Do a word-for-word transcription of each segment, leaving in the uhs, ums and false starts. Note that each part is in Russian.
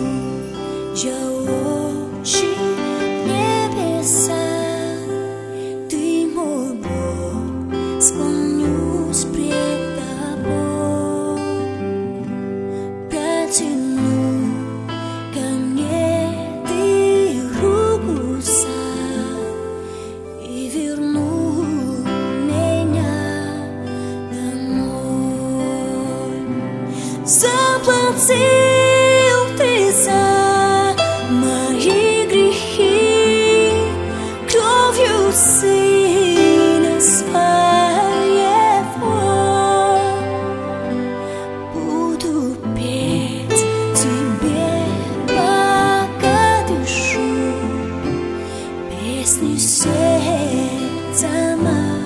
я очень небеса, ты мой Бог, склонюсь пред тобой, протяну ко мне ты руку и верну меня домой. Заплатил ты за мои грехи кровью Сына Своего. Буду петь Тебе, пока дышу, песни сердца моего.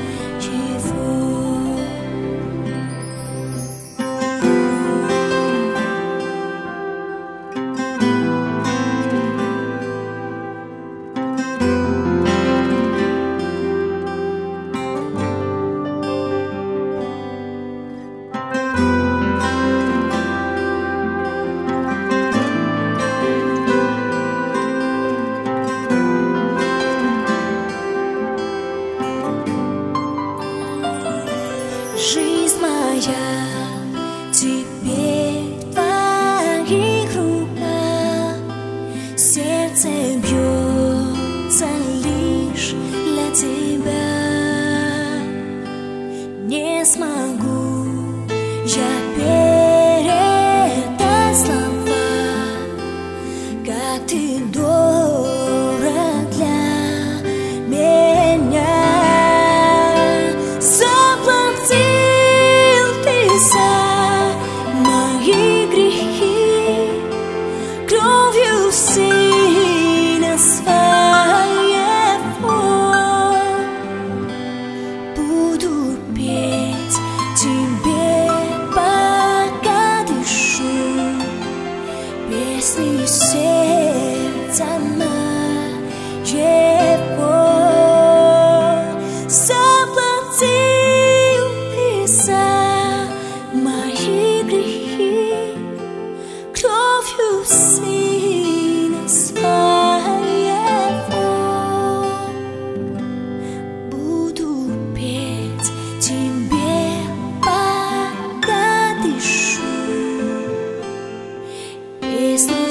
Жизнь моя теперь в твоих руках, сердце бьется лишь для тебя. Не смогу я передать слова, как ты дорог для меня. Кровью Сына Своего буду петь Тебе, пока дышу, песни сердца моего. Заплатил ты за мои грехи кровью Сына Своего. Буду петь Тебе, пока дышу, песни